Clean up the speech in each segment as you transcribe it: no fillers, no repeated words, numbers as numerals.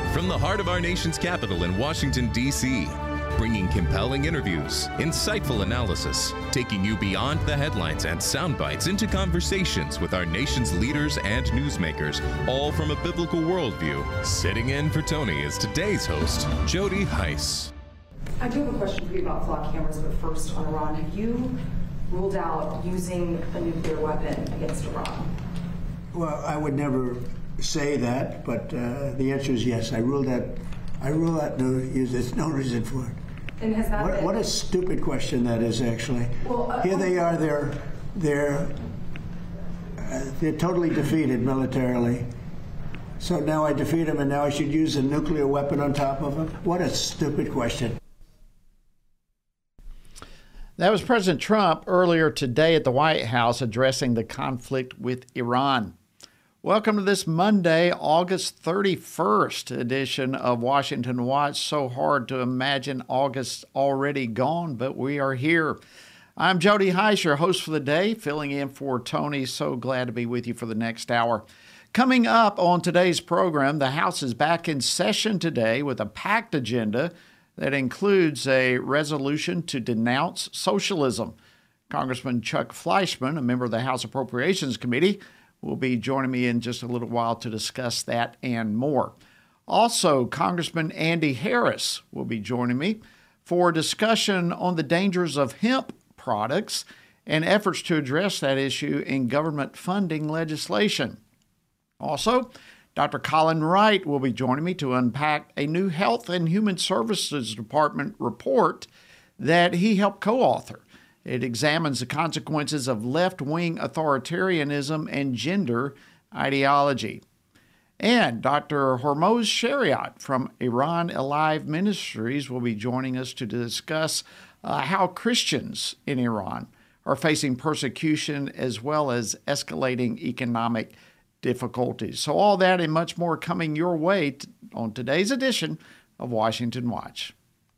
From the heart of our nation's capital in Washington, D.C., bringing compelling interviews, insightful analysis, taking you beyond the headlines and sound bites into conversations with our nation's leaders and newsmakers, all from a biblical worldview. Sitting in for Tony is today's host, Jody Heiss. I do have a question for you about flock cameras, but first on Iran. Have you ruled out using a nuclear weapon against Iran? Well, I would never say that, but the answer is yes. I rule out there's no reason for it. And has that what a stupid question that is, actually. Well, here they are. They're totally defeated militarily. So now I defeat them, and now I should use a nuclear weapon on top of them? What a stupid question. That was President Trump earlier today at the White House addressing the conflict with Iran. Welcome to this Monday, August 31st edition of Washington Watch. So hard to imagine August already gone, but we are here. I'm Jody Heiss, your host for the day, filling in for Tony. So glad to be with you for the next hour. Coming up on today's program, the House is back in session today with a packed agenda that includes a resolution to denounce socialism. Congressman Chuck Fleischmann, a member of the House Appropriations Committee, will be joining me in just a little while to discuss that and more. Also, Congressman Andy Harris will be joining me for a discussion on the dangers of hemp products and efforts to address that issue in government funding legislation. Also, Dr. Colin Wright will be joining me to unpack a new Health and Human Services Department report that he helped co-author. It examines the consequences of left-wing authoritarianism and gender ideology. And Dr. Hormoz Shariat from Iran Alive Ministries will be joining us to discuss how Christians in Iran are facing persecution as well as escalating economic difficulties. So all that and much more coming your way on today's edition of Washington Watch.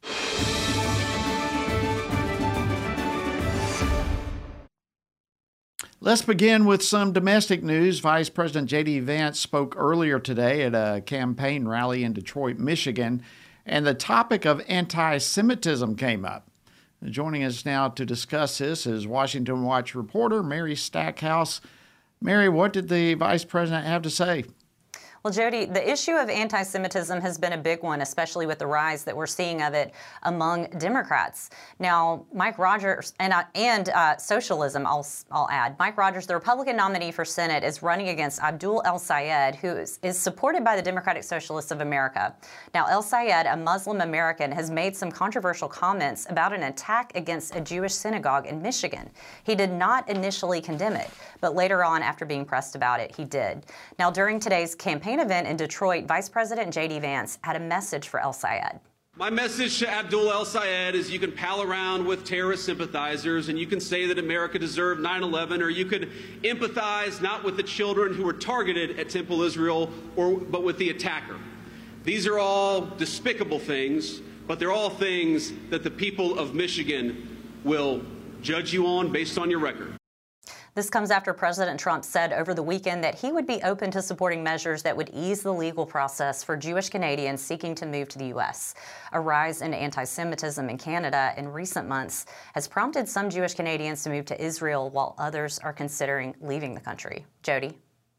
Let's begin with some domestic news. Vice President J.D. Vance spoke earlier today at a campaign rally in Detroit, Michigan, and the topic of anti-Semitism came up. Joining us now to discuss this is Washington Watch reporter Mary Stackhouse. Mary, what did the Vice President have to say? Well, Jody, the issue of anti-Semitism has been a big one, especially with the rise that we're seeing of it among Democrats. Now, Mike Rogers and socialism, I'll add. Mike Rogers, the Republican nominee for Senate, is running against Abdul El-Sayed, who is supported by the Democratic Socialists of America. Now, El-Sayed, a Muslim American, has made some controversial comments about an attack against a Jewish synagogue in Michigan. He did not initially condemn it, but later on, after being pressed about it, he did. Now, during today's campaign event in Detroit, Vice President J.D. Vance had a message for El-Sayed. My message to Abdul El-Sayed is you can pal around with terrorist sympathizers and you can say that America deserved 9/11, or you could empathize not with the children who were targeted at Temple Israel, but with the attacker. These are all despicable things, but they're all things that the people of Michigan will judge you on based on your record. This comes after President Trump said over the weekend that he would be open to supporting measures that would ease the legal process for Jewish Canadians seeking to move to the U.S. A rise in anti-Semitism in Canada in recent months has prompted some Jewish Canadians to move to Israel, while others are considering leaving the country. Jody?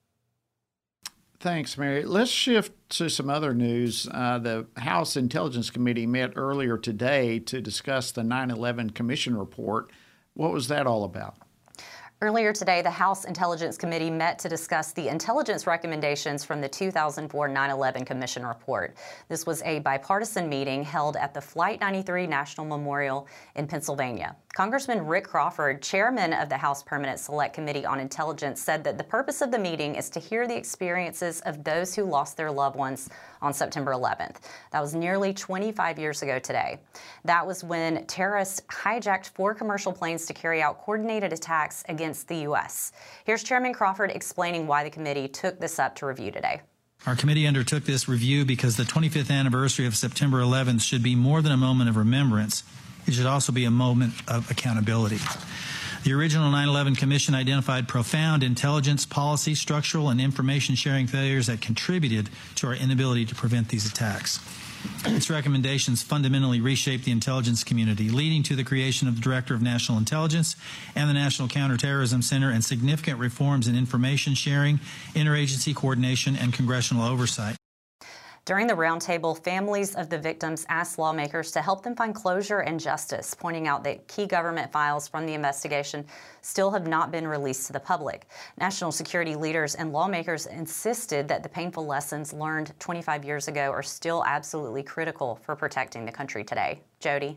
Thanks, Mary. Let's shift to some other news. The House Intelligence Committee met earlier today to discuss the 9/11 Commission report. What was that all about? Earlier today, the House Intelligence Committee met to discuss the intelligence recommendations from the 2004 9/11 Commission report. This was a bipartisan meeting held at the Flight 93 National Memorial in Pennsylvania. Congressman Rick Crawford, chairman of the House Permanent Select Committee on Intelligence, said that the purpose of the meeting is to hear the experiences of those who lost their loved ones on September 11th. That was nearly 25 years ago today. That was when terrorists hijacked 4 commercial planes to carry out coordinated attacks against the U.S. Here's Chairman Crawford explaining why the committee took this up to review today. Our committee undertook this review because the 25th anniversary of September 11th should be more than a moment of remembrance. It should also be a moment of accountability. The original 9/11 Commission identified profound intelligence, policy, structural, and information sharing failures that contributed to our inability to prevent these attacks. Its recommendations fundamentally reshaped the intelligence community, leading to the creation of the Director of National Intelligence and the National Counterterrorism Center, and significant reforms in information sharing, interagency coordination, and congressional oversight. During the roundtable, families of the victims asked lawmakers to help them find closure and justice, pointing out that key government files from the investigation still have not been released to the public. National security leaders and lawmakers insisted that the painful lessons learned 25 years ago are still absolutely critical for protecting the country today. Jody.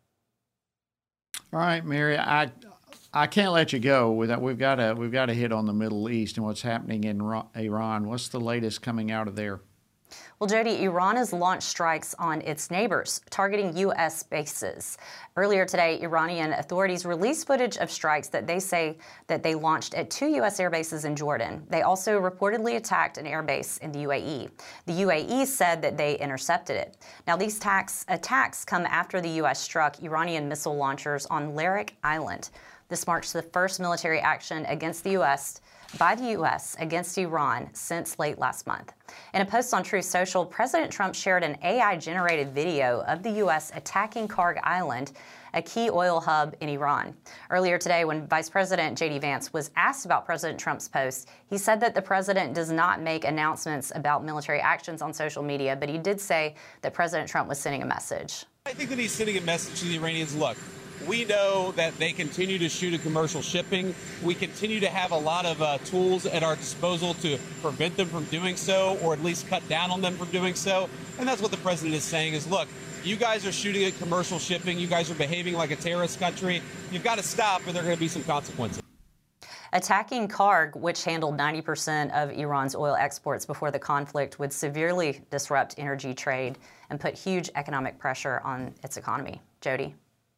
All right, Mary, I can't let you go without we've got to hit on the Middle East and what's happening in Iran. What's the latest coming out of there? Well, Jody, Iran has launched strikes on its neighbors, targeting U.S. bases. Earlier today, Iranian authorities released footage of strikes that they say that they launched at 2 U.S. air bases in Jordan. They also reportedly attacked an air base in the UAE. The UAE said that they intercepted it. Now, these attacks come after the U.S. struck Iranian missile launchers on Larak Island. This marks the first military action against the U.S. by the U.S. against Iran since late last month. In a post on Truth Social, President Trump shared an AI-generated video of the U.S. attacking Karg Island, a key oil hub in Iran. Earlier today, when Vice President J.D. Vance was asked about President Trump's post, he said that the president does not make announcements about military actions on social media, but he did say that President Trump was sending a message. I think that he's sending a message to the Iranians. Look, we know that they continue to shoot at commercial shipping. We continue to have a lot of tools at our disposal to prevent them from doing so, or at least cut down on them from doing so. And that's what the president is saying is, look, you guys are shooting at commercial shipping. You guys are behaving like a terrorist country. You've got to stop, or there are going to be some consequences. Attacking Karg, which handled 90% of Iran's oil exports before the conflict, would severely disrupt energy trade and put huge economic pressure on its economy. Jody.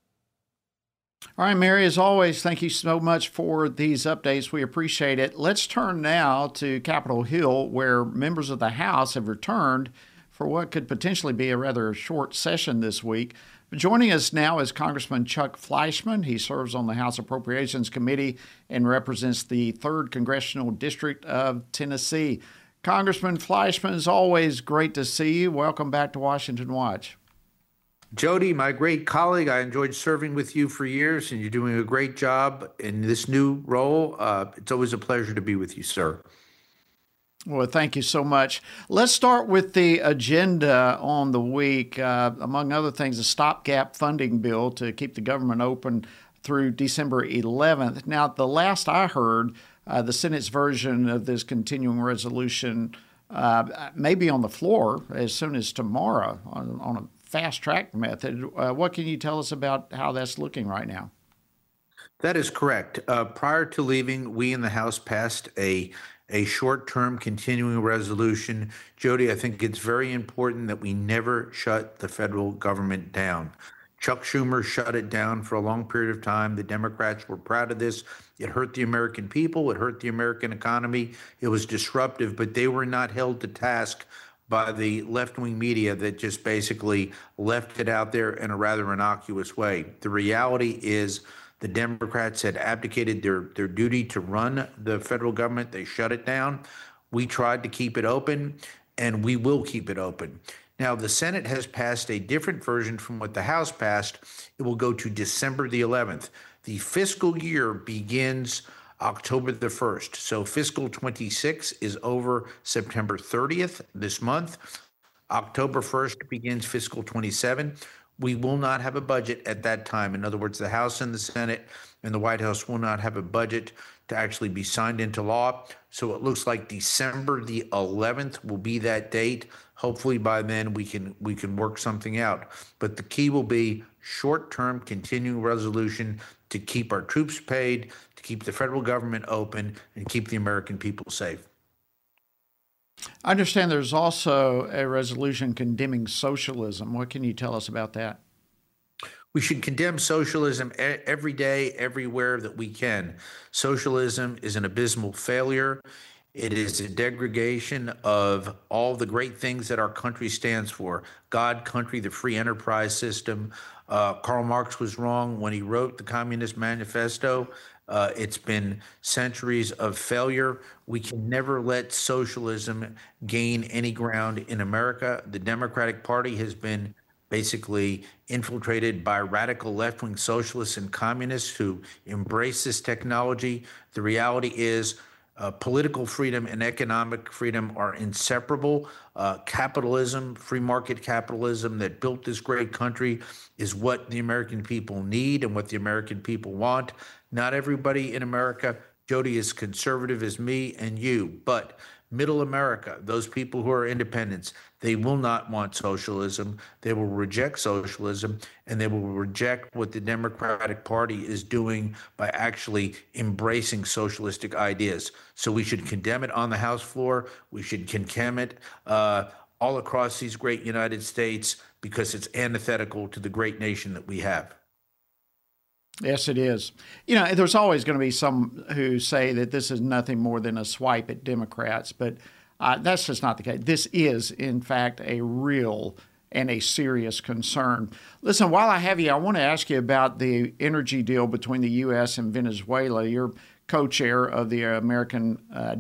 All right, Mary, as always, thank you so much for these updates. We appreciate it. Let's turn now to Capitol Hill, where members of the House have returned for what could potentially be a rather short session this week. Joining us now is Congressman Chuck Fleischmann. He serves on the House Appropriations Committee and represents the 3rd Congressional District of Tennessee. Congressman Fleischmann, it's always great to see you. Welcome back to Washington Watch. Jody, my great colleague, I enjoyed serving with you for years, and you're doing a great job in this new role. It's always a pleasure to be with you, sir. Well, thank you so much. Let's start with the agenda on the week. Among other things, a stopgap funding bill to keep the government open through December 11th. Now, the last I heard, the Senate's version of this continuing resolution may be on the floor as soon as tomorrow on a fast-track method. What can you tell us about how that's looking right now? That is correct. Prior to leaving, we in the House passed a short-term continuing resolution. Jody, I think it's very important that we never shut the federal government down. Chuck Schumer shut it down for a long period of time. The Democrats were proud of this. It hurt the American people. It hurt the American economy. It was disruptive, but they were not held to task by the left-wing media that just basically left it out there in a rather innocuous way. The reality is the Democrats had abdicated their duty to run the federal government. They shut it down. We tried to keep it open, and we will keep it open. Now, the Senate has passed a different version from what the House passed. It will go to December the 11th. The fiscal year begins October the 1st. So fiscal 26 is over September 30th this month. October 1st begins fiscal 27. We will not have a budget at that time. In other words, the House and the Senate and the White House will not have a budget to actually be signed into law. So it looks like December the 11th will be that date. Hopefully by then we can work something out. But the key will be short-term continuing resolution to keep our troops paid, to keep the federal government open, and keep the American people safe. I understand there's also a resolution condemning socialism. What can you tell us about that? We should condemn socialism every day, everywhere that we can. Socialism is an abysmal failure. It is a degradation of all the great things that our country stands for. God, country, the free enterprise system. Karl Marx was wrong when he wrote the Communist Manifesto. It's been centuries of failure. We can never let socialism gain any ground in America. The Democratic Party has been basically infiltrated by radical left-wing socialists and communists who embrace this technology. The reality is political freedom and economic freedom are inseparable. Capitalism, free market capitalism that built this great country is what the American people need and what the American people want. Not everybody in America, Jody, is conservative as me and you, but middle America, those people who are independents, they will not want socialism. They will reject socialism, and they will reject what the Democratic Party is doing by actually embracing socialistic ideas. So we should condemn it on the House floor. We should condemn it all across these great United States because it's antithetical to the great nation that we have. Yes, it is. You know, there's always going to be some who say that this is nothing more than a swipe at Democrats, but that's just not the case. This is, in fact, a real and a serious concern. Listen, while I have you, I want to ask you about the energy deal between the U.S. and Venezuela. You're co-chair of the American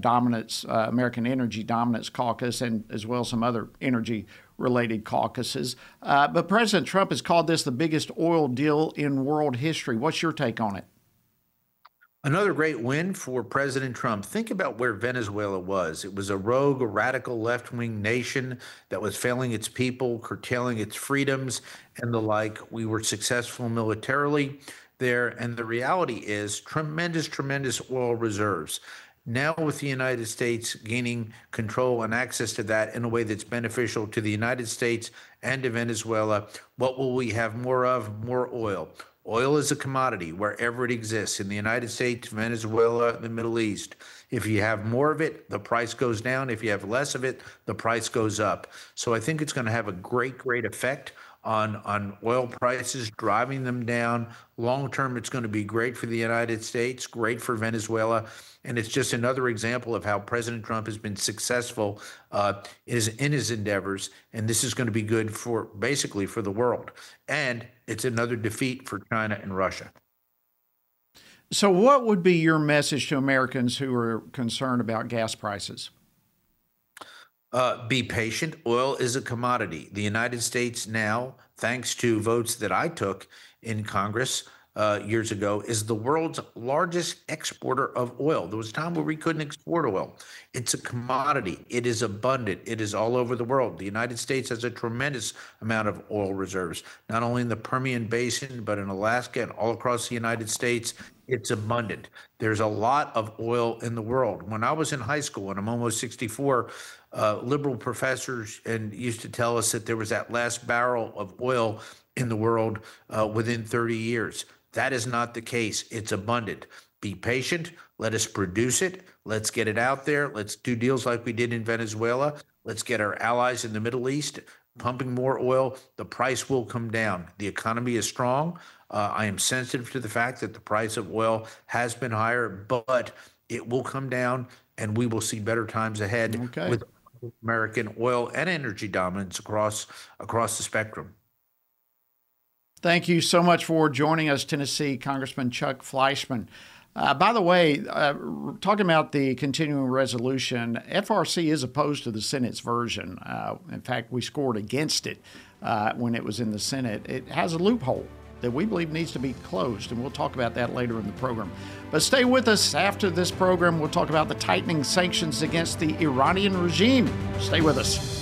Energy Dominance Caucus, and as well as some other energy-related caucuses. But President Trump has called this the biggest oil deal in world history. What's your take on it? Another great win for President Trump. Think about where Venezuela was. It was a rogue, radical left-wing nation that was failing its people, curtailing its freedoms, and the like. We were successful militarily there, and the reality is tremendous oil reserves. Now with the United States gaining control and access to that in a way that's beneficial to the United States and to Venezuela, what will we have more of? More oil. Oil is a commodity wherever it exists, in the United States, Venezuela, the Middle East. If you have more of it, the price goes down. If you have less of it, the price goes up. So I think it's going to have a great effect on oil prices, driving them down. Long term, it's going to be great for the United States, great for Venezuela. And it's just another example of how President Trump has been successful in his endeavors. And this is going to be good for basically for the world. And it's another defeat for China and Russia. So what would be your message to Americans who are concerned about gas prices? Be patient. Oil is a commodity. The United States now, thanks to votes that I took in Congress years ago, is the world's largest exporter of oil. There was a time where we couldn't export oil. It's a commodity. It is abundant. It is all over the world. The United States has a tremendous amount of oil reserves, not only in the Permian Basin, but in Alaska and all across the United States. It's abundant. There's a lot of oil in the world. When I was in high school, and I'm almost 64, liberal professors used to tell us that there was that last barrel of oil in the world within 30 years. That is not the case. It's abundant. Be patient. Let us produce it. Let's get it out there. Let's do deals like we did in Venezuela. Let's get our allies in the Middle East pumping more oil. The price will come down. The economy is strong. I am sensitive to the fact that the price of oil has been higher, but it will come down, and we will see better times ahead with American oil and energy dominance across the spectrum. Thank you so much for joining us, Tennessee Congressman Chuck Fleischmann. By the way, talking about the continuing resolution, FRC is opposed to the Senate's version. In fact, we scored against it when it was in the Senate. It has a loophole that we believe needs to be closed, and we'll talk about that later in the program. But stay with us. After this program, we'll talk about the tightening sanctions against the Iranian regime. Stay with us.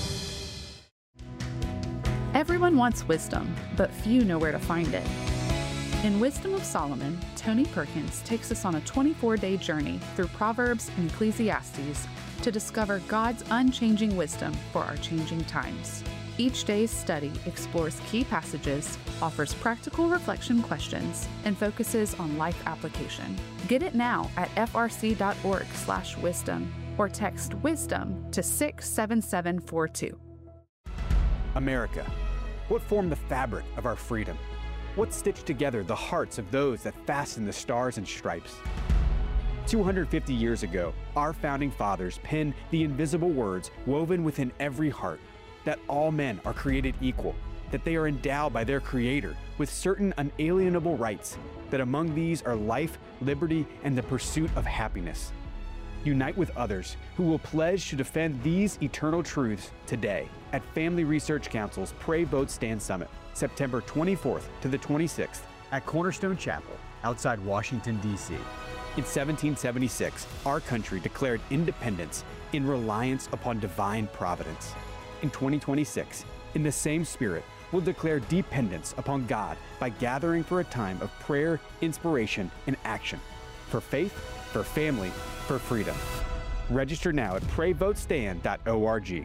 Everyone wants wisdom, but few know where to find it. In Wisdom of Solomon, Tony Perkins takes us on a 24-day journey through Proverbs and Ecclesiastes to discover God's unchanging wisdom for our changing times. Each day's study explores key passages, offers practical reflection questions, and focuses on life application. Get it now at frc.org/wisdom or text WISDOM to 67742. America, what formed the fabric of our freedom? What stitched together the hearts of those that fastened the stars and stripes? 250 years ago, our founding fathers penned the invisible words woven within every heart, that all men are created equal, that they are endowed by their Creator with certain unalienable rights, that among these are life, liberty, and the pursuit of happiness. Unite with others who will pledge to defend these eternal truths today at Family Research Council's Pray, Vote, Stand Summit, September 24th to the 26th at Cornerstone Chapel outside Washington, D.C. In 1776, our country declared independence in reliance upon divine providence. In 2026, in the same spirit, we'll declare dependence upon God by gathering for a time of prayer, inspiration, and action. For faith, for family, for freedom. Register now at PrayVoteStand.org.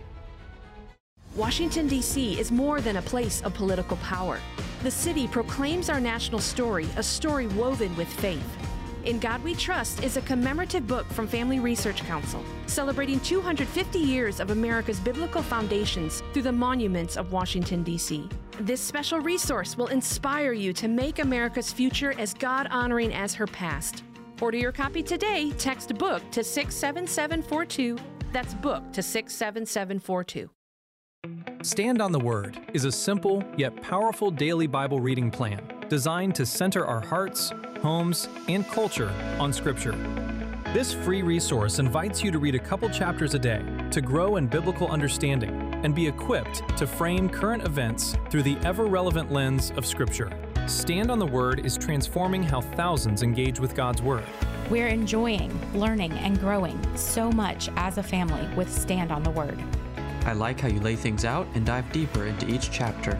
Washington, D.C. is more than a place of political power. The city proclaims our national story, a story woven with faith. In God We Trust is a commemorative book from Family Research Council, celebrating 250 years of America's biblical foundations through the monuments of Washington, D.C. This special resource will inspire you to make America's future as God-honoring as her past. Order your copy today. Text BOOK to 67742. That's BOOK to 67742. Stand on the Word is a simple yet powerful daily Bible reading plan designed to center our hearts, homes, and culture on Scripture. This free resource invites you to read a couple chapters a day to grow in biblical understanding and be equipped to frame current events through the ever-relevant lens of Scripture. Stand on the Word is transforming how thousands engage with God's Word. We're enjoying, learning, and growing so much as a family with Stand on the Word. I like how you lay things out and dive deeper into each chapter.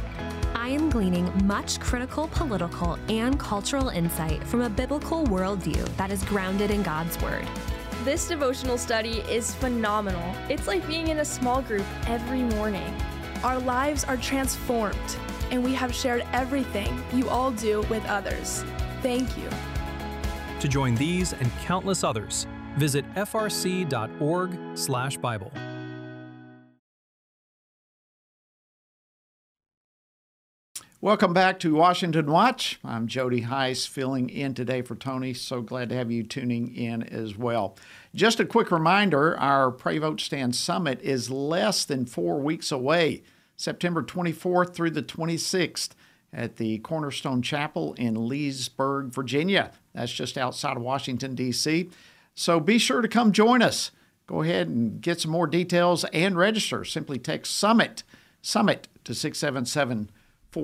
I am gleaning much critical political and cultural insight from a biblical worldview that is grounded in God's Word. This devotional study is phenomenal. It's like being in a small group every morning. Our lives are transformed, and we have shared everything you all do with others. Thank you. To join these and countless others, visit frc.org/Bible. Welcome back to Washington Watch. I'm Jody Heiss, filling in today for Tony. So glad to have you tuning in as well. Just a quick reminder, our Pray, Vote, Stand Summit is less than 4 weeks away, September 24th through the 26th at the Cornerstone Chapel in Leesburg, Virginia. That's just outside of Washington, D.C. So be sure to come join us. Go ahead and get some more details and register. Simply text SUMMIT to 67742.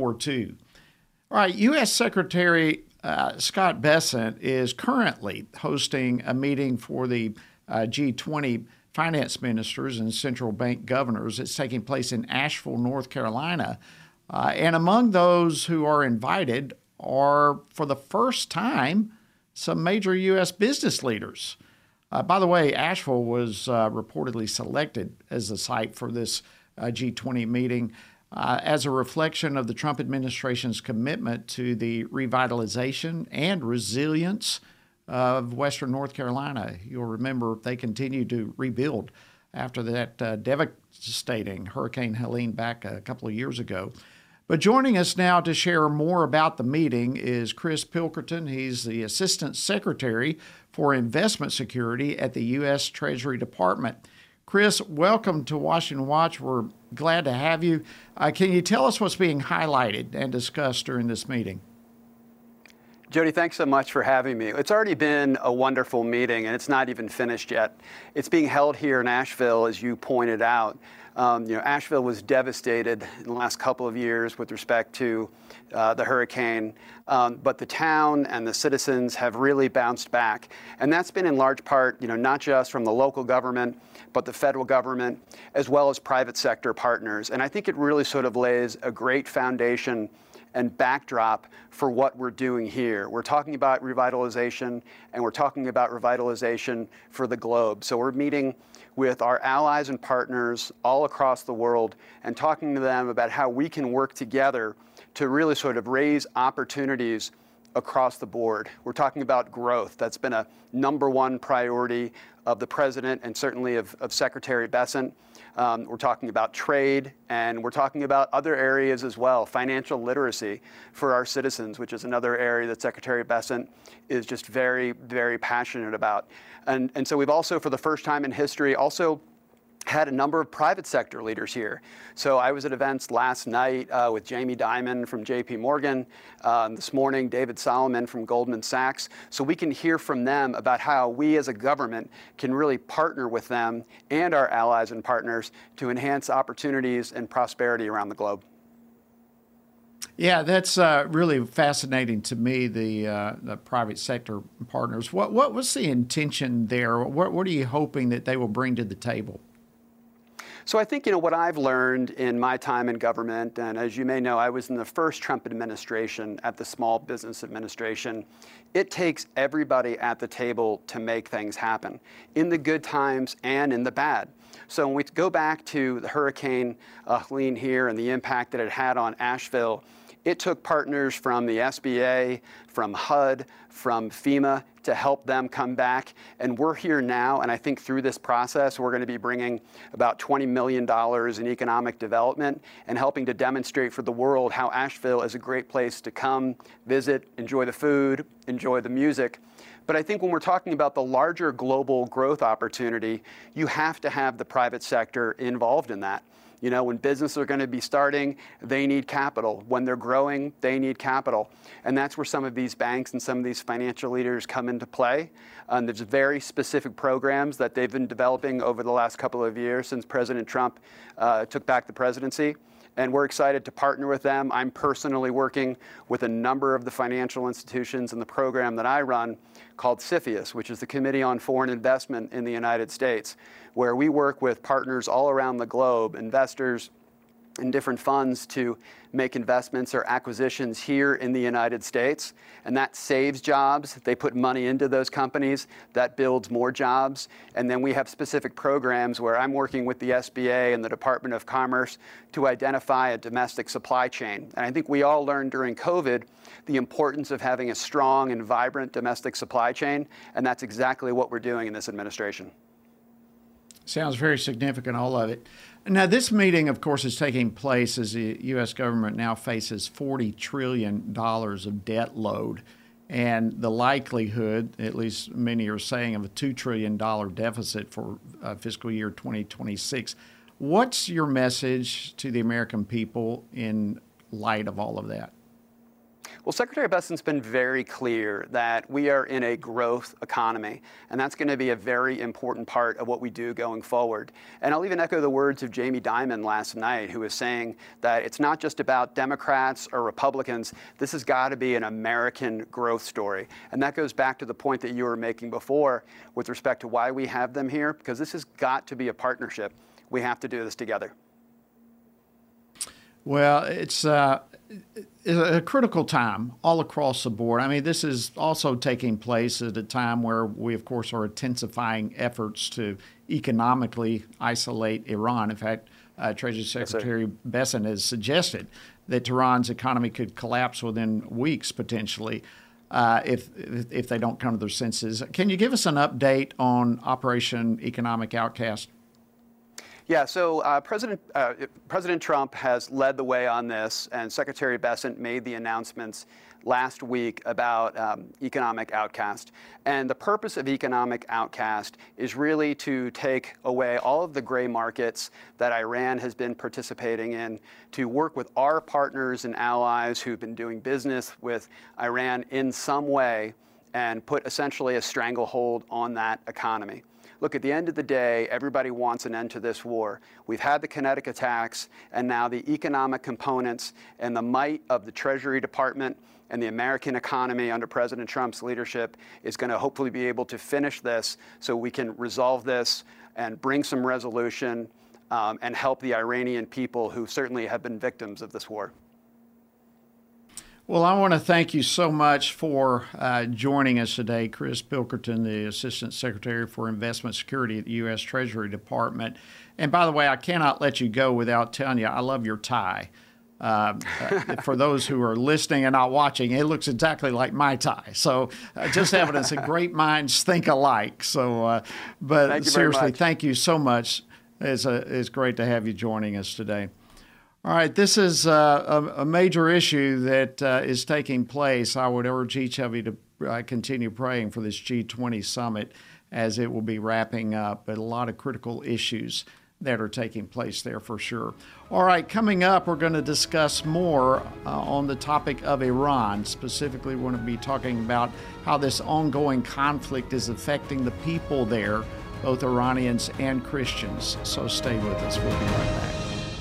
All right, U.S. Secretary Scott Bessent is currently hosting a meeting for the G20 finance ministers and central bank governors. It's taking place in Asheville, North Carolina. And among those who are invited are, for the first time, some major U.S. business leaders. By the way, Asheville was reportedly selected as the site for this G20 meeting as a reflection of the Trump administration's commitment to the revitalization and resilience of Western North Carolina. You'll remember they continued to rebuild after that devastating Hurricane Helene back a couple of years ago. But joining us now to share more about the meeting is Chris Pilkerton. He's the Assistant Secretary for Investment Security at the U.S. Treasury Department. Chris, welcome to Washington Watch. We're glad to have you. Can you tell us what's being highlighted and discussed during this meeting? Jody, thanks so much for having me. It's already been a wonderful meeting, and it's not even finished yet. It's being held here in Asheville, as you pointed out. Asheville was devastated in the last couple of years with respect to the hurricane, but the town and the citizens have really bounced back. And that's been in large part, not just from the local government, but the federal government, as well as private sector partners. And I think it really sort of lays a great foundation and backdrop for what we're doing here. We're talking about revitalization, and we're talking about revitalization for the globe. So we're meeting with our allies and partners all across the world and talking to them about how we can work together to really sort of raise opportunities across the board. We're talking about growth. That's been a #1 priority of the president and certainly of Secretary Bessent. We're talking about trade, and we're talking about other areas as well, financial literacy for our citizens, which is another area that Secretary Bessent is just very, very passionate about. And so we've also, for the first time in history, also had a number of private sector leaders here. So I was at events last night with Jamie Dimon from JP Morgan, this morning David Solomon from Goldman Sachs, so we can hear from them about how we as a government can really partner with them and our allies and partners to enhance opportunities and prosperity around the globe. Yeah, that's really fascinating to me, the private sector partners. What was the intention there? What are you hoping that they will bring to the table? So I think, what I've learned in my time in government, and as you may know, I was in the first Trump administration at the Small Business Administration. It takes everybody at the table to make things happen, in the good times and in the bad. So when we go back to the Hurricane Helene here and the impact that it had on Asheville, it took partners from the SBA, from HUD, from FEMA to help them come back. And we're here now, and I think through this process, we're going to be bringing about $20 million in economic development and helping to demonstrate for the world how Asheville is a great place to come, visit, enjoy the food, enjoy the music. But I think when we're talking about the larger global growth opportunity, you have to have the private sector involved in that. When businesses are going to be starting, they need capital. When they're growing, they need capital. And that's where some of these banks and some of these financial leaders come into play. There's very specific programs that they've been developing over the last couple of years since President Trump took back the presidency. And we're excited to partner with them. I'm personally working with a number of the financial institutions in the program that I run called CFIUS, which is the Committee on Foreign Investment in the United States, where we work with partners all around the globe, investors in different funds to make investments or acquisitions here in the United States. And that saves jobs. They put money into those companies. That builds more jobs. And then we have specific programs where I'm working with the SBA and the Department of Commerce to identify a domestic supply chain. And I think we all learned during COVID the importance of having a strong and vibrant domestic supply chain. And that's exactly what we're doing in this administration. Sounds very significant, all of it. Now, this meeting, of course, is taking place as the U.S. government now faces $40 trillion of debt load, and the likelihood, at least many are saying, of a $2 trillion deficit for fiscal year 2026. What's your message to the American people in light of all of that? Well, Secretary Bessent's been very clear that we are in a growth economy, and that's going to be a very important part of what we do going forward. And I'll even echo the words of Jamie Dimon last night, who was saying that it's not just about Democrats or Republicans. This has got to be an American growth story. And that goes back to the point that you were making before with respect to why we have them here, because this has got to be a partnership. We have to do this together. Well, it's a critical time all across the board. I mean, this is also taking place at a time where we, of course, are intensifying efforts to economically isolate Iran. In fact, Treasury Secretary Bessent has suggested that Iran's economy could collapse within weeks, potentially, if they don't come to their senses. Can you give us an update on Operation Economic Outcast? Yeah, so President Trump has led the way on this, and Secretary Bessent made the announcements last week about Economic Outcast. And the purpose of Economic Outcast is really to take away all of the gray markets that Iran has been participating in, to work with our partners and allies who've been doing business with Iran in some way and put essentially a stranglehold on that economy. Look, at the end of the day, everybody wants an end to this war. We've had the kinetic attacks, and now the economic components and the might of the Treasury Department and the American economy under President Trump's leadership is going to hopefully be able to finish this so we can resolve this and bring some resolution and help the Iranian people who certainly have been victims of this war. Well, I want to thank you so much for joining us today, Chris Pilkington, the Assistant Secretary for Investment Security at the U.S. Treasury Department. And by the way, I cannot let you go without telling you I love your tie. For those who are listening and not watching, it looks exactly like my tie. So just evidence that great minds think alike. So, but seriously, thank you so much. It's great to have you joining us today. All right, this is a major issue that is taking place. I would urge each of you to continue praying for this G20 summit as it will be wrapping up, but a lot of critical issues that are taking place there for sure. All right, coming up, we're going to discuss more on the topic of Iran. Specifically, we're going to be talking about how this ongoing conflict is affecting the people there, both Iranians and Christians. So stay with us. We'll be right back.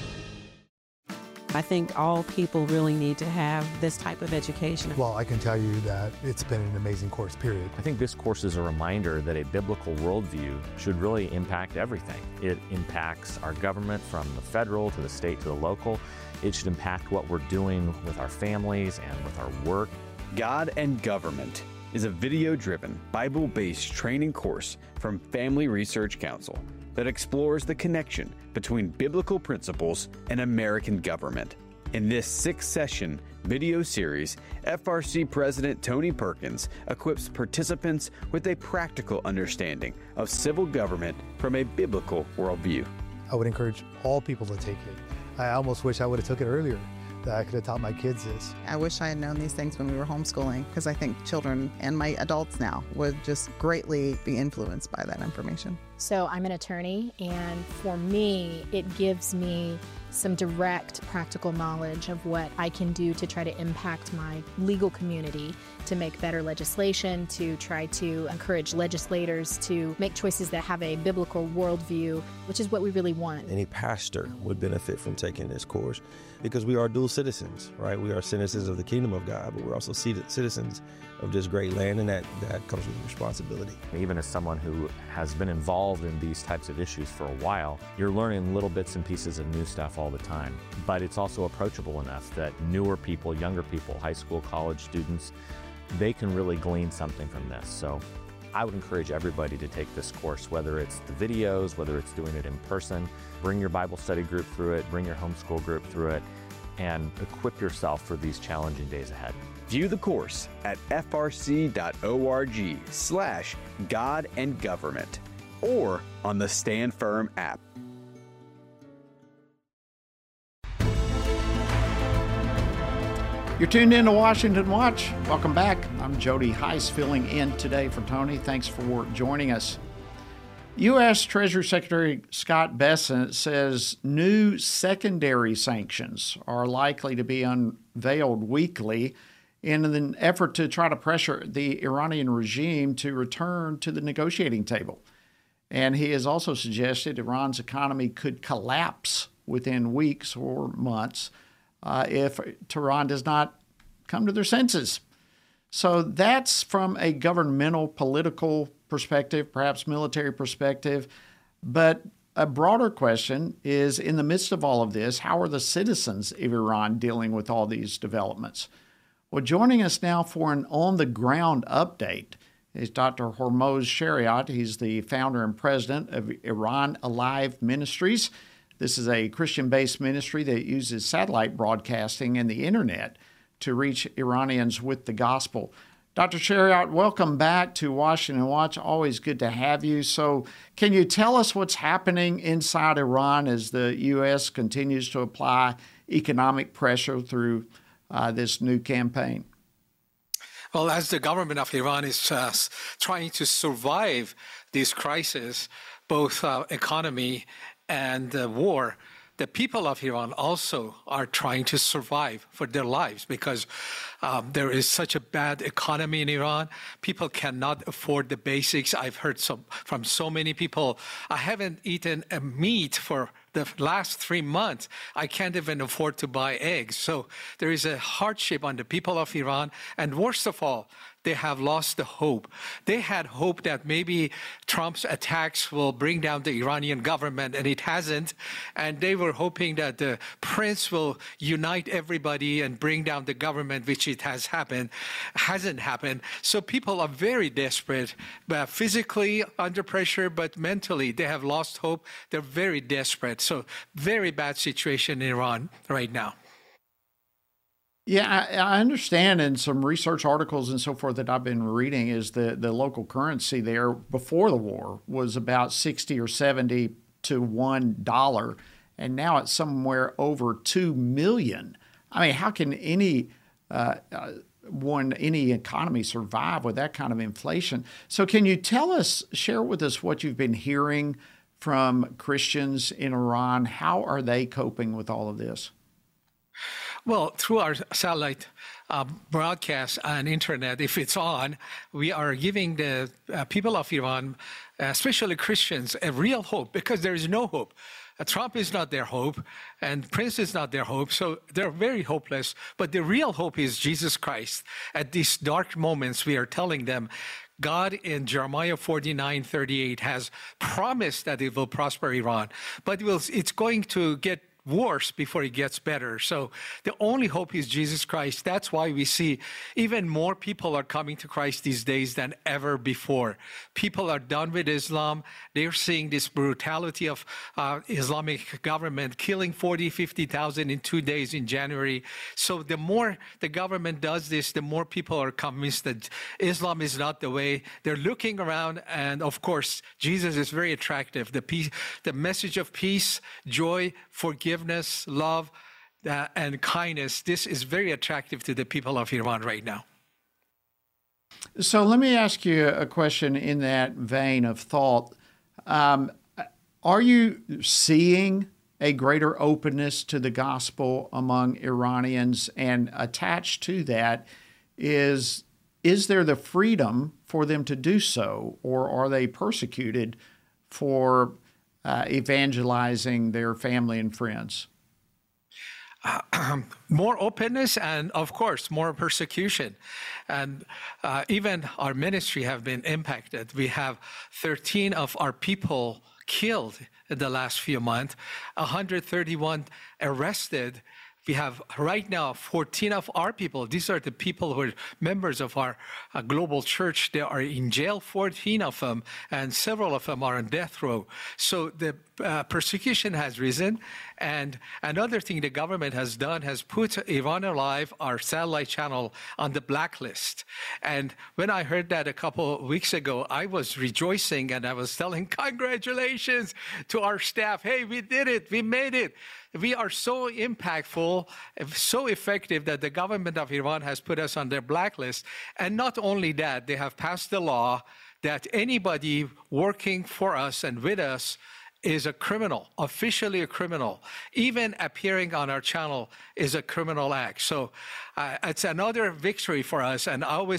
I think all people really need to have this type of education. Well, I can tell you that it's been an amazing course, period. I think this course is a reminder that a biblical worldview should really impact everything. It impacts our government from the federal to the state to the local. It should impact what we're doing with our families and with our work. God and Government is a video-driven, Bible-based training course from Family Research Council that explores the connection between biblical principles and American government. In this 6-session video series, FRC President Tony Perkins equips participants with a practical understanding of civil government from a biblical worldview. I would encourage all people to take it. I almost wish I would have took it earlier, that I could have taught my kids this. I wish I had known these things when we were homeschooling, because I think children and my adults now would just greatly be influenced by that information. So I'm an attorney, and for me, it gives me some direct practical knowledge of what I can do to try to impact my legal community, to make better legislation, to try to encourage legislators to make choices that have a biblical worldview, which is what we really want. Any pastor would benefit from taking this course because we are dual citizens, right? We are citizens of the kingdom of God, but we're also citizens of this great land, and that comes with responsibility. Even as someone who has been involved in these types of issues for a while, you're learning little bits and pieces of new stuff all the time. But it's also approachable enough that newer people, younger people, high school, college students, they can really glean something from this. So I would encourage everybody to take this course, whether it's the videos, whether it's doing it in person. Bring your Bible study group through it, bring your homeschool group through it, and equip yourself for these challenging days ahead. View the course at frc.org/God and Government or on the Stand Firm app. You're tuned in to Washington Watch. Welcome back. I'm Jody Heiss filling in today for Tony. Thanks for joining us. U.S. Treasury Secretary Scott Bessent says new secondary sanctions are likely to be unveiled weekly in an effort to try to pressure the Iranian regime to return to the negotiating table. And he has also suggested Iran's economy could collapse within weeks or months if Tehran does not come to their senses. So that's from a governmental, political perspective, perhaps military perspective. But a broader question is, in the midst of all of this, how are the citizens of Iran dealing with all these developments? Well, joining us now for an on-the-ground update is Dr. Hormoz Shariat. He's the founder and president of Iran Alive Ministries. This is a Christian-based ministry that uses satellite broadcasting and the internet to reach Iranians with the gospel. Dr. Shariat, welcome back to Washington Watch. Always good to have you. So can you tell us what's happening inside Iran as the U.S. continues to apply economic pressure through this new campaign? Well, as the government of Iran is trying to survive this crisis, both economy and war, the people of Iran also are trying to survive for their lives because there is such a bad economy in Iran. People cannot afford the basics. I've heard from so many people, I haven't eaten a meat for the last 3 months. I can't even afford to buy eggs. So there is a hardship on the people of Iran. And worst of all, they have lost the hope. They had hope that maybe Trump's attacks will bring down the Iranian government, and it hasn't. And they were hoping that the prince will unite everybody and bring down the government, which it hasn't happened. So people are very desperate, physically under pressure, but mentally they have lost hope. They're very desperate. So very bad situation in Iran right now. Yeah, I understand in some research articles and so forth that I've been reading is the local currency there before the war was about 60 or 70 to $1, and now it's somewhere over 2 million. I mean, how can any economy survive with that kind of inflation? So can you share with us what you've been hearing from Christians in Iran? How are they coping with all of this? Well, through our satellite broadcast on internet, if it's on, we are giving the people of Iran, especially Christians, a real hope, because there is no hope. Trump is not their hope, and Prince is not their hope, so they're very hopeless. But the real hope is Jesus Christ. At these dark moments, we are telling them, God in Jeremiah 49:38 has promised that it will prosper Iran, but it's going to get worse before it gets better. So the only hope is Jesus Christ. That's why we see even more people are coming to Christ these days than ever before. People are done with Islam. They're seeing this brutality of Islamic government killing 40, 50,000 in 2 days in January. So the more the government does this, the more people are convinced that Islam is not the way. They're looking around, and of course, Jesus is very attractive. The message of peace, joy, forgiveness, love, and kindness, this is very attractive to the people of Iran right now. So let me ask you a question in that vein of thought. Are you seeing a greater openness to the gospel among Iranians? And attached to that, is there the freedom for them to do so, or are they persecuted for evangelizing their family and friends? More openness and, of course, more persecution. And even our ministry have been impacted. We have 13 of our people killed in the last few months, 131 arrested. We have right now 14 of our people. These are the people who are members of our global church. They are in jail, 14 of them, and several of them are on death row. So the persecution has risen. And another thing the government has done has put Iran Alive, our satellite channel, on the blacklist. And when I heard that a couple of weeks ago, I was rejoicing and I was telling congratulations to our staff. Hey, we did it. We made it. We are so impactful, so effective that the government of Iran has put us on their blacklist. And not only that, they have passed a law that anybody working for us and with us is a criminal, officially a criminal. Even appearing on our channel is a criminal act. So it's another victory for us. And I always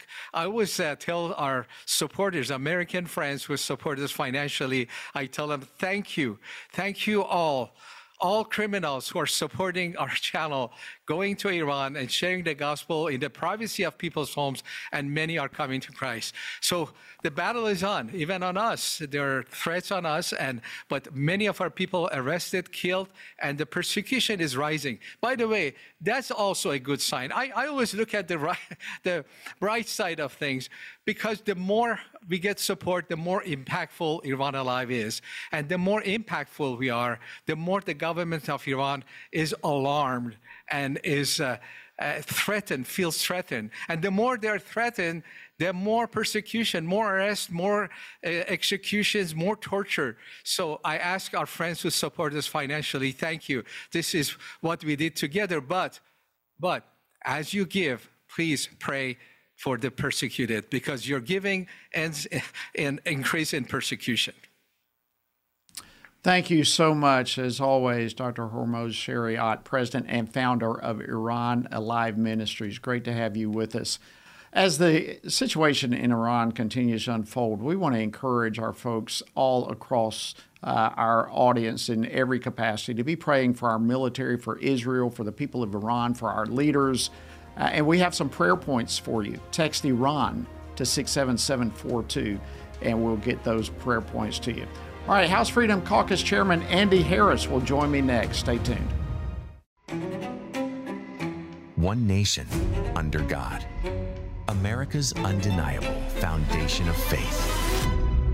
tell our supporters, American friends who support us financially, I tell them, thank you. Thank you all criminals who are supporting our channel, going to Iran and sharing the gospel in the privacy of people's homes, and many are coming to Christ. So the battle is on, even on us. There are threats on us, but many of our people arrested, killed, and the persecution is rising. By the way, that's also a good sign. I always look at the bright side of things, because the more we get support, the more impactful Iran Alive is. And the more impactful we are, the more the government of Iran is alarmed and is threatened, feels threatened. And the more they're threatened, the more persecution, more arrests, more executions, more torture. So I ask our friends who support us financially, thank you. This is what we did together. But as you give, please pray for the persecuted, because your giving ends in increase in persecution. Thank you so much, as always, Dr. Hormoz Shariat, President and founder of Iran Alive Ministries. Great to have you with us. As the situation in Iran continues to unfold, we want to encourage our folks all across our audience in every capacity to be praying for our military, for Israel, for the people of Iran, for our leaders. And we have some prayer points for you. Text Iran to 67742, and we'll get those prayer points to you. All right, House Freedom Caucus Chairman Andy Harris will join me next. Stay tuned. One nation under God. America's undeniable foundation of faith.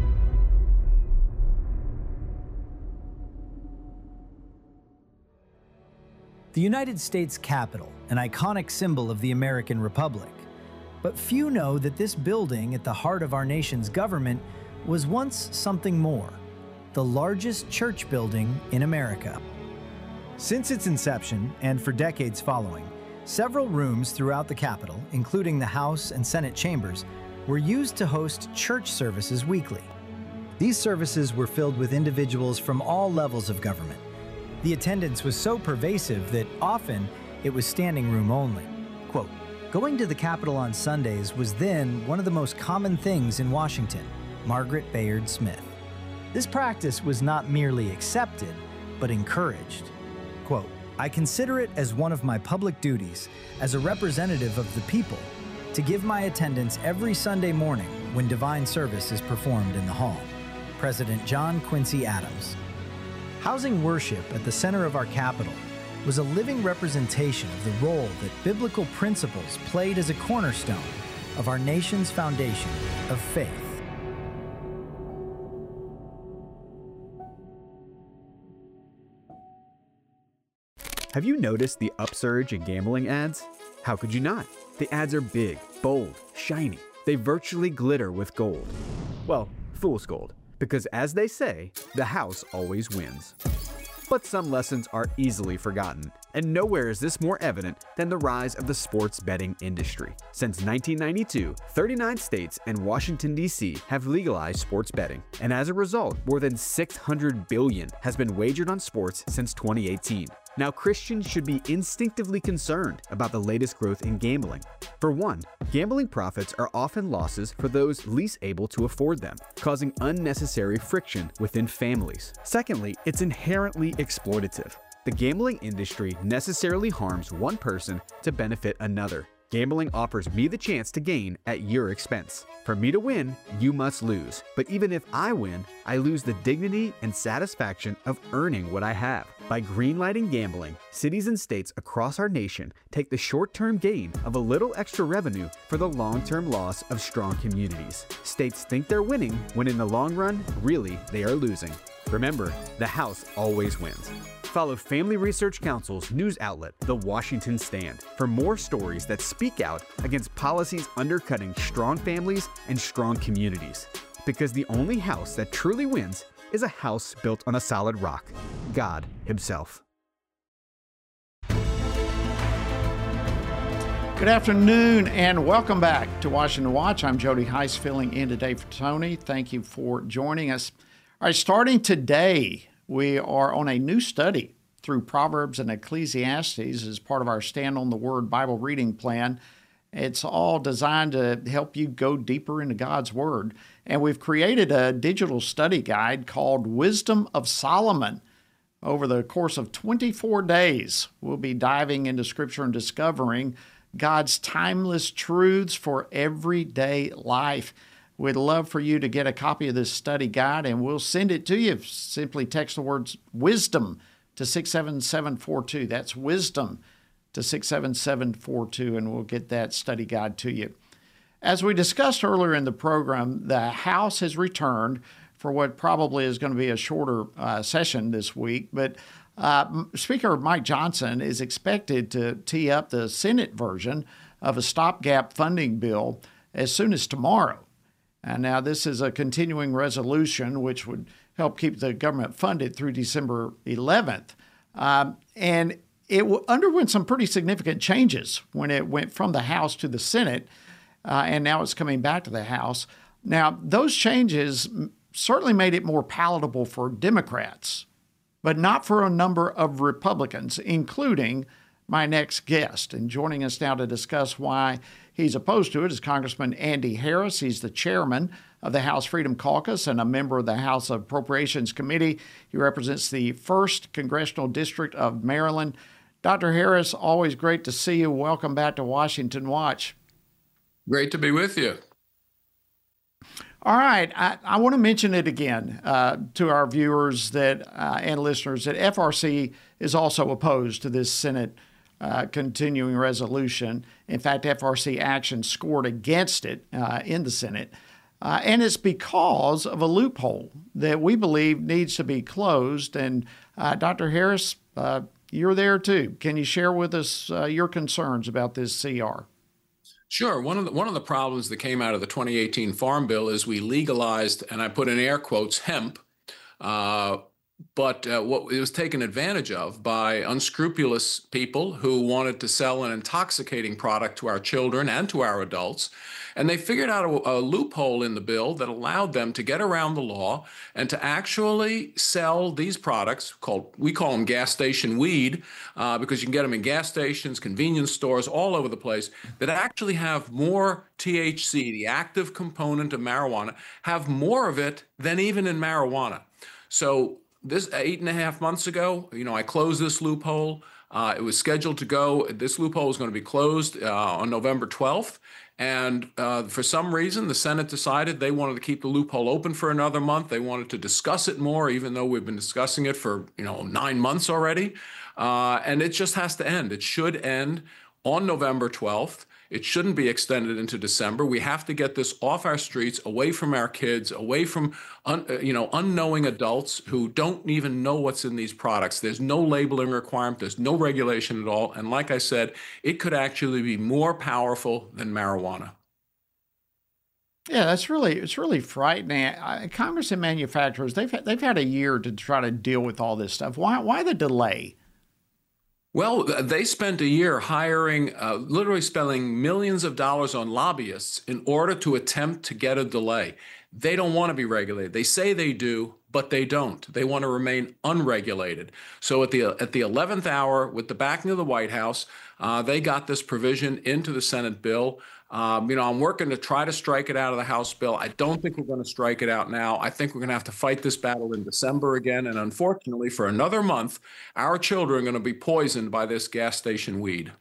The United States Capitol, an iconic symbol of the American Republic. But few know that this building at the heart of our nation's government was once something more, the largest church building in America. Since its inception, and for decades following, several rooms throughout the Capitol, including the House and Senate chambers, were used to host church services weekly. These services were filled with individuals from all levels of government. The attendance was so pervasive that often it was standing room only. Quote, "Going to the Capitol on Sundays was then one of the most common things in Washington." Margaret Bayard Smith. This practice was not merely accepted, but encouraged. Quote, "I consider it as one of my public duties as a representative of the people to give my attendance every Sunday morning when divine service is performed in the hall." President John Quincy Adams. Housing worship at the center of our Capitol was a living representation of the role that biblical principles played as a cornerstone of our nation's foundation of faith. Have you noticed the upsurge in gambling ads? How could you not? The ads are big, bold, shiny. They virtually glitter with gold. Well, fool's gold. Because as they say, the house always wins. But some lessons are easily forgotten, and nowhere is this more evident than the rise of the sports betting industry. Since 1992, 39 states and Washington, D.C. have legalized sports betting, and as a result, more than $600 billion has been wagered on sports since 2018. Now, Christians should be instinctively concerned about the latest growth in gambling. For one, gambling profits are often losses for those least able to afford them, causing unnecessary friction within families. Secondly, it's inherently exploitative. The gambling industry necessarily harms one person to benefit another. Gambling offers me the chance to gain at your expense. For me to win, you must lose. But even if I win, I lose the dignity and satisfaction of earning what I have. By greenlighting gambling, cities and states across our nation take the short-term gain of a little extra revenue for the long-term loss of strong communities. States think they're winning when in the long run, really, they are losing. Remember, the house always wins. Follow Family Research Council's news outlet, The Washington Stand, for more stories that speak out against policies undercutting strong families and strong communities. Because the only house that truly wins is a house built on a solid rock, God Himself. Good afternoon and welcome back to Washington Watch. I'm Jody Heiss filling in today for Tony. Thank you for joining us. All right, starting today, we are on a new study through Proverbs and Ecclesiastes as part of our Stand on the Word Bible reading plan. It's all designed to help you go deeper into God's Word. And we've created a digital study guide called Wisdom of Solomon. Over the course of 24 days, we'll be diving into Scripture and discovering God's timeless truths for everyday life. We'd love for you to get a copy of this study guide, and we'll send it to you. Simply text the words wisdom to 67742. That's wisdom to 67742, and we'll get that study guide to you. As we discussed earlier in the program, the House has returned for what probably is going to be a shorter session this week, but Speaker Mike Johnson is expected to tee up the Senate version of a stopgap funding bill as soon as tomorrow. And now this is a continuing resolution which would help keep the government funded through December 11th. And it underwent some pretty significant changes when it went from the House to the Senate, and now it's coming back to the House. Now, those changes certainly made it more palatable for Democrats, but not for a number of Republicans, including my next guest. And joining us now to discuss why he's opposed to it is Congressman Andy Harris. He's the chairman of the House Freedom Caucus and a member of the House Appropriations Committee. He represents the 1st Congressional District of Maryland. Dr. Harris, always great to see you. Welcome back to Washington Watch. Great to be with you. All right. I want to mention it again to our viewers that and listeners that FRC is also opposed to this Senate continuing resolution. In fact, FRC Action scored against it in the Senate. And it's because of a loophole that we believe needs to be closed. And Dr. Harris, you're there too. Can you share with us your concerns about this CR? Sure. One of the problems that came out of the 2018 Farm Bill is we legalized, and I put in air quotes, hemp, But what it was taken advantage of by unscrupulous people who wanted to sell an intoxicating product to our children and to our adults. And they figured out a loophole in the bill that allowed them to get around the law and to actually sell these products we call them gas station weed, because you can get them in gas stations, convenience stores, all over the place, that actually have more THC, the active component of marijuana, have more of it than even in marijuana. So this 8.5 months ago, I closed this loophole. It was scheduled to go. This loophole was going to be closed on November 12th. And for some reason, the Senate decided they wanted to keep the loophole open for another month. They wanted to discuss it more, even though we've been discussing it for 9 months already. And it just has to end. It should end on November 12th. It shouldn't be extended into December. We have to get this off our streets, away from our kids, away from unknowing adults who don't even know what's in these products. There's no labeling requirement. There's no regulation at all. And like I said, it could actually be more powerful than marijuana. Yeah, it's really frightening. Congress and manufacturers, they've had a year to try to deal with all this stuff. Why the delay? Well, they spent a year hiring, literally spending millions of dollars on lobbyists in order to attempt to get a delay. They don't want to be regulated. They say they do, but they don't. They want to remain unregulated. So at the 11th hour, with the backing of the White House, they got this provision into the Senate bill. I'm working to try to strike it out of the House bill. I don't think we're going to strike it out now. I think we're going to have to fight this battle in December again. And unfortunately, for another month, our children are going to be poisoned by this gas station weed.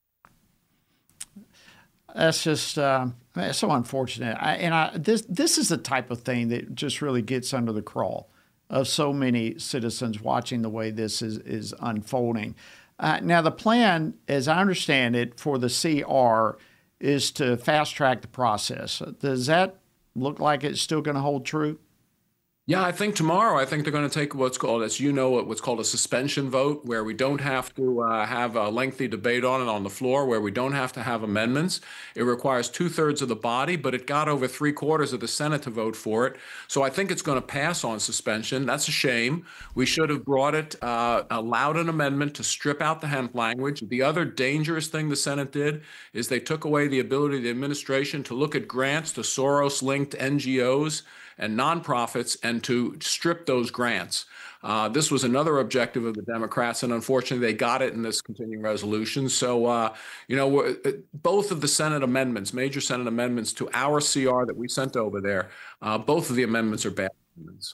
That's just so unfortunate. This is the type of thing that just really gets under the crawl of so many citizens watching the way this is unfolding. Now, the plan, as I understand it, for the CR is to fast track the process. Does that look like it's still going to hold true? Yeah, I think tomorrow, they're going to take what's called a suspension vote, where we don't have to have a lengthy debate on it on the floor, where we don't have to have amendments. It requires 2/3 of the body, but it got over 3/4 of the Senate to vote for it. So I think it's going to pass on suspension. That's a shame. We should have brought it, allowed an amendment to strip out the hemp language. The other dangerous thing the Senate did is they took away the ability of the administration to look at grants to Soros-linked NGOs and nonprofits and to strip those grants. This was another objective of the Democrats, and unfortunately they got it in this continuing resolution. So, both of the Senate amendments, major Senate amendments to our CR that we sent over there, both of the amendments are bad amendments.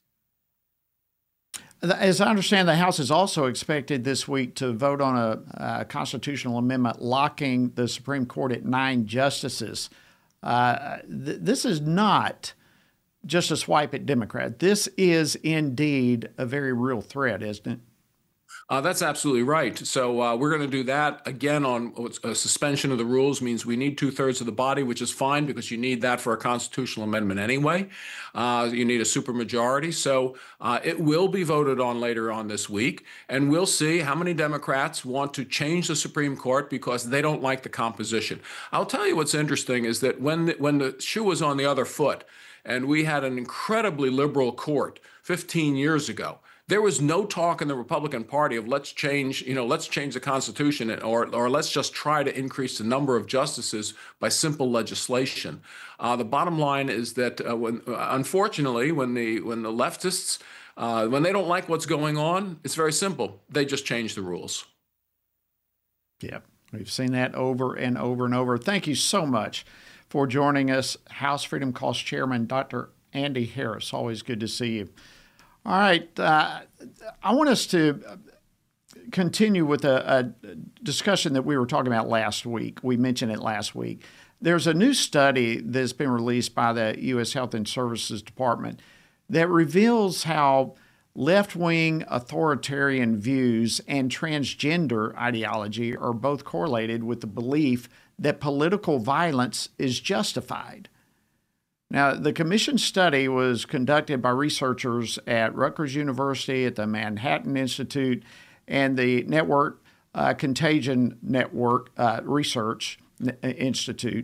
As I understand, the House is also expected this week to vote on a constitutional amendment locking the Supreme Court at 9 justices. This is not just a swipe at Democrat. This is indeed a very real threat, isn't it? That's absolutely right. So we're going to do that again on a suspension of the rules. Means we need 2/3 of the body, which is fine because you need that for a constitutional amendment anyway. You need a supermajority. So it will be voted on later on this week, and we'll see how many Democrats want to change the Supreme Court because they don't like the composition. I'll tell you what's interesting is that when the shoe was on the other foot, and we had an incredibly liberal court 15 years ago, there was no talk in the Republican Party of let's change the Constitution or let's just try to increase the number of justices by simple legislation. The bottom line is that unfortunately, when the leftists, when they don't like what's going on, it's very simple. They just change the rules. Yeah, we've seen that over and over and over. Thank you so much for joining us, House Freedom Caucus Chairman Dr. Andy Harris. Always good to see you. All right, I want us to continue with a discussion that we were talking about last week. We mentioned it last week. There's a new study that's been released by the U.S. Health and Services Department that reveals how left-wing authoritarian views and transgender ideology are both correlated with the belief that political violence is justified. Now, the commission study was conducted by researchers at Rutgers University, at the Manhattan Institute, and the Contagion Network Research Institute.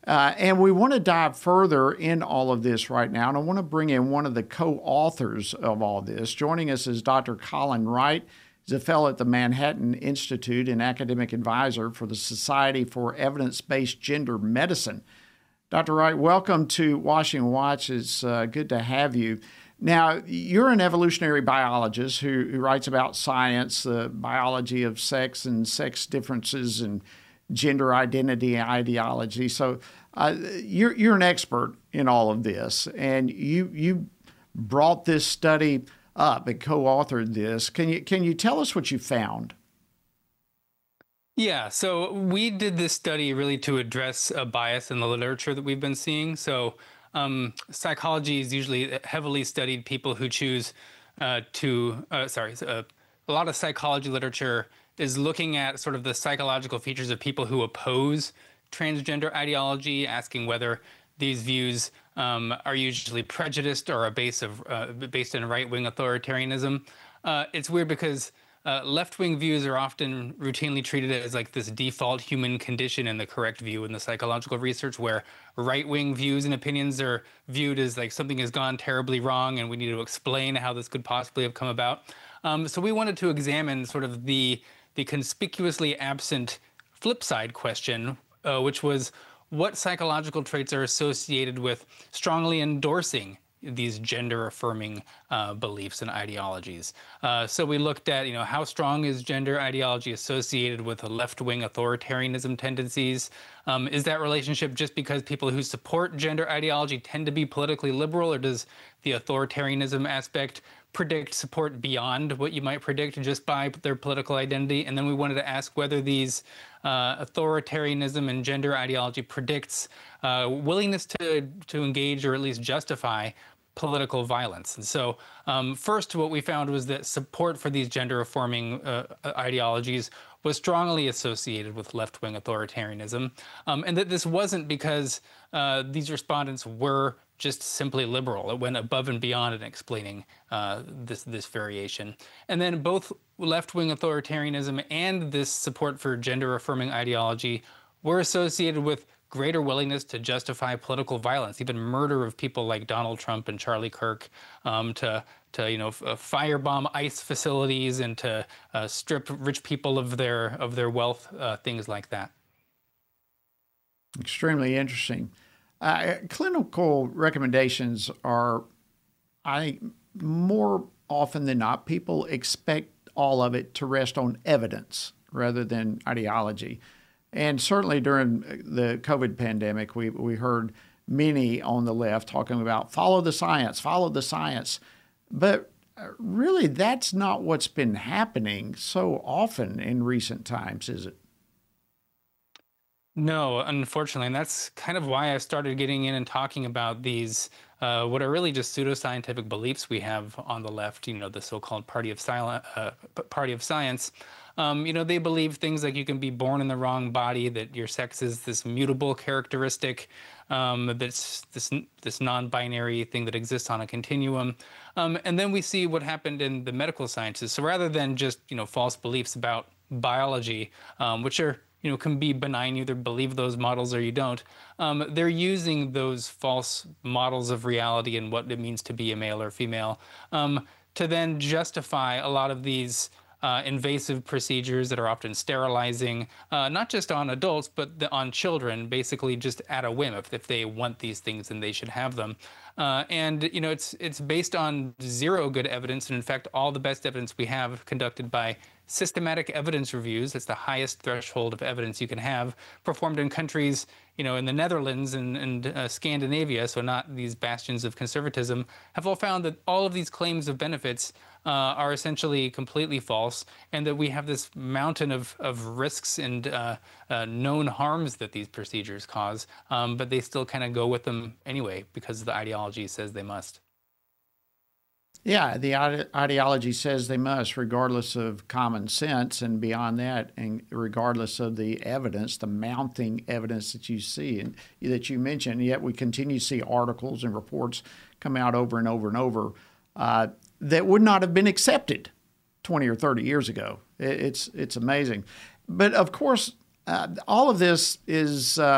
And we want to dive further in all of this right now. And I want to bring in one of the co-authors of all this. Joining us is Dr. Colin Wright. He's a fellow at the Manhattan Institute and academic advisor for the Society for Evidence-Based Gender Medicine. Dr. Wright, welcome to Washington Watch. It's good to have you. Now, you're an evolutionary biologist who writes about science, the biology of sex and sex differences and gender identity and ideology. So you're an expert in all of this, and you brought this study up and co-authored this. Can you tell us what you found? Yeah, so we did this study really to address a bias in the literature that we've been seeing. So psychology is usually heavily studied people who choose a lot of psychology literature is looking at sort of the psychological features of people who oppose transgender ideology, asking whether these views are usually prejudiced or are based in right-wing authoritarianism. It's weird because left-wing views are often routinely treated as like this default human condition and the correct view in the psychological research, where right-wing views and opinions are viewed as like something has gone terribly wrong and we need to explain how this could possibly have come about. So we wanted to examine sort of the conspicuously absent flip side question, which was what psychological traits are associated with strongly endorsing these gender-affirming beliefs and ideologies. So we looked at, how strong is gender ideology associated with left-wing authoritarianism tendencies? Is that relationship just because people who support gender ideology tend to be politically liberal, or does the authoritarianism aspect predict support beyond what you might predict just by their political identity? And then we wanted to ask whether these authoritarianism and gender ideology predicts willingness to engage or at least justify political violence. And so first, what we found was that support for these gender-affirming ideologies was strongly associated with left-wing authoritarianism, and that this wasn't because these respondents were just simply liberal. It went above and beyond in explaining this variation. And then both left-wing authoritarianism and this support for gender-affirming ideology were associated with greater willingness to justify political violence, even murder of people like Donald Trump and Charlie Kirk, to firebomb ICE facilities and to strip rich people of their wealth, things like that. Extremely interesting. Clinical recommendations are, I think, more often than not, people expect all of it to rest on evidence rather than ideology. And certainly during the COVID pandemic, we heard many on the left talking about follow the science. But really, that's not what's been happening so often in recent times, is it? No, unfortunately, and that's kind of why I started getting in and talking about these, what are really just pseudoscientific beliefs we have on the left, the so-called party of science. They believe things like you can be born in the wrong body, that your sex is this mutable characteristic, that's this non-binary thing that exists on a continuum. And then we see what happened in the medical sciences. So rather than just, false beliefs about biology, which are can be benign, you either believe those models or you don't. They're using those false models of reality and what it means to be a male or female to then justify a lot of these invasive procedures that are often sterilizing, not just on adults, but on children, basically just at a whim. If they want these things, then they should have them. And it's based on zero good evidence, and in fact, all the best evidence we have conducted by systematic evidence reviews. That's the highest threshold of evidence you can have, performed in countries, in the Netherlands and Scandinavia, so not these bastions of conservatism, have all found that all of these claims of benefits are essentially completely false, and that we have this mountain of risks and known harms that these procedures cause, but they still kind of go with them anyway because the ideology says they must. Yeah, the ideology says they must, regardless of common sense, and beyond that, and regardless of the evidence, the mounting evidence that you see and that you mentioned. Yet we continue to see articles and reports come out over and over and over that would not have been accepted 20 or 30 years ago. It's amazing. But of course, all of this is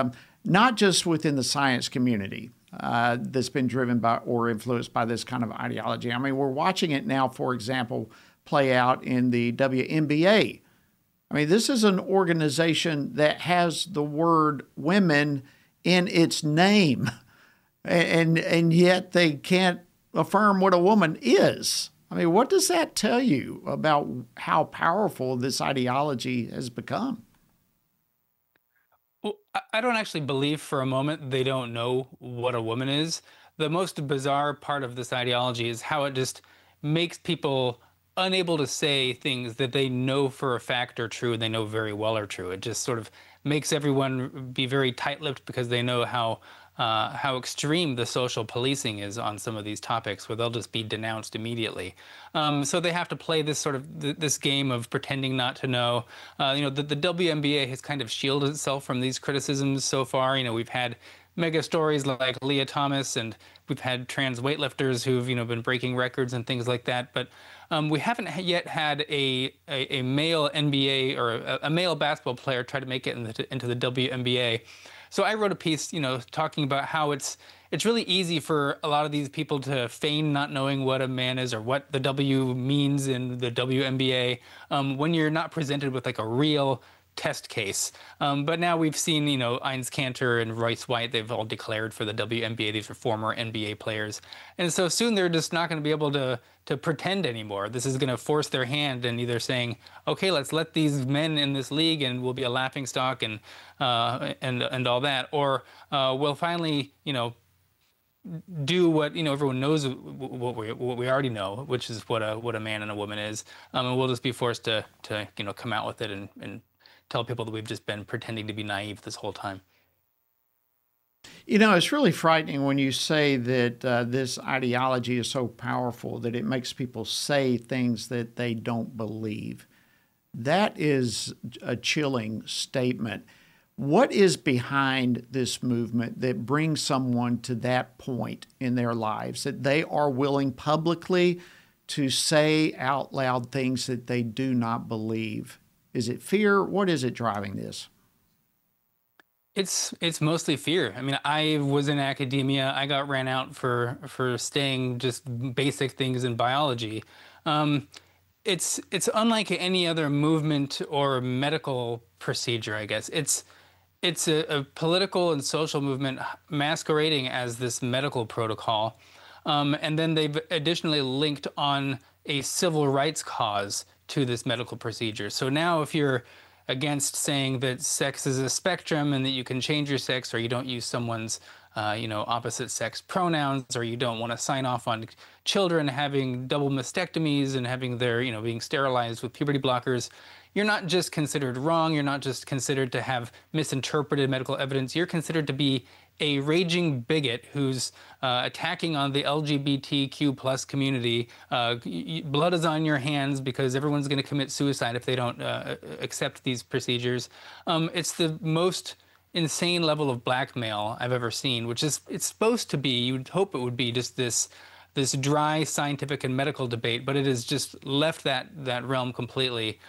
not just within the science community that's been driven by or influenced by this kind of ideology. I mean, we're watching it now, for example, play out in the WNBA. I mean, this is an organization that has the word women in its name, and yet they can't affirm what a woman is. I mean, what does that tell you about how powerful this ideology has become? Well, I don't actually believe for a moment they don't know what a woman is. The most bizarre part of this ideology is how it just makes people unable to say things that they know for a fact are true and they know very well are true. It just sort of makes everyone be very tight-lipped because they know how extreme the social policing is on some of these topics, where they'll just be denounced immediately. So they have to play this sort of this game of pretending not to know. The WNBA has kind of shielded itself from these criticisms so far. We've had mega stories like Leah Thomas, and we've had trans weightlifters who've been breaking records and things like that. But we haven't yet had a male NBA or a male basketball player try to make it into the WNBA. So I wrote a piece, talking about how it's really easy for a lot of these people to feign not knowing what a man is or what the W means in the WNBA when you're not presented with like a real test case. But now we've seen, Eins Kanter and Royce White, they've all declared for the WNBA. These are former NBA players. And so soon they're just not going to be able to pretend anymore. This is going to force their hand in either saying, okay, let's let these men in this league and we'll be a laughingstock and all that. Or we'll finally, do what everyone knows what we already know, which is what a man and a woman is, and we'll just be forced to come out with it and tell people that we've just been pretending to be naive this whole time. It's really frightening when you say that this ideology is so powerful that it makes people say things that they don't believe. That is a chilling statement. What is behind this movement that brings someone to that point in their lives, that they are willing publicly to say out loud things that they do not believe? Is it fear? What is it driving this? It's mostly fear. I mean, I was in academia. I got ran out for saying just basic things in biology. It's unlike any other movement or medical procedure, I guess. It's a political and social movement masquerading as this medical protocol. And then they've additionally linked on a civil rights cause to this medical procedure. So now if you're against saying that sex is a spectrum and that you can change your sex, or you don't use someone's opposite sex pronouns, or you don't want to sign off on children having double mastectomies and having their, being sterilized with puberty blockers, you're not just considered wrong, you're not just considered to have misinterpreted medical evidence, you're considered to be a raging bigot who's attacking on the LGBTQ plus community. Blood is on your hands because everyone's going to commit suicide if they don't accept these procedures. It's the most insane level of blackmail I've ever seen, which is, it's supposed to be, you'd hope it would be just this dry scientific and medical debate, but it has just left that realm completely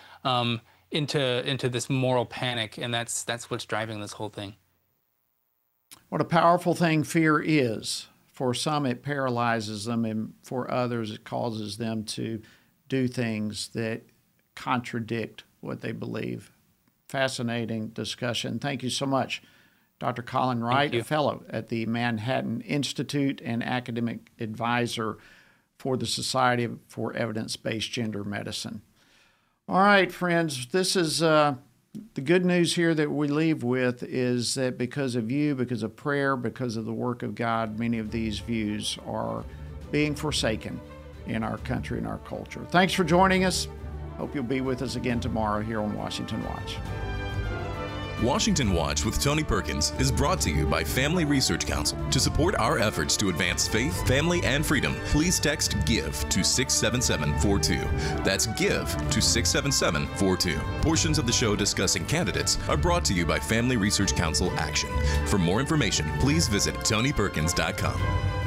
into this moral panic, and that's what's driving this whole thing. What a powerful thing fear is. For some, it paralyzes them, and for others, it causes them to do things that contradict what they believe. Fascinating discussion. Thank you so much, Dr. Colin Wright, a fellow at the Manhattan Institute and academic advisor for the Society for Evidence-Based Gender Medicine. All right, friends, this is the good news here that we leave with is that because of you, because of prayer, because of the work of God, many of these views are being forsaken in our country and our culture. Thanks for joining us. Hope you'll be with us again tomorrow here on Washington Watch. Washington Watch with Tony Perkins is brought to you by Family Research Council. To support our efforts to advance faith, family, and freedom, please text GIVE to 67742. That's GIVE to 67742. Portions of the show discussing candidates are brought to you by Family Research Council Action. For more information, please visit TonyPerkins.com.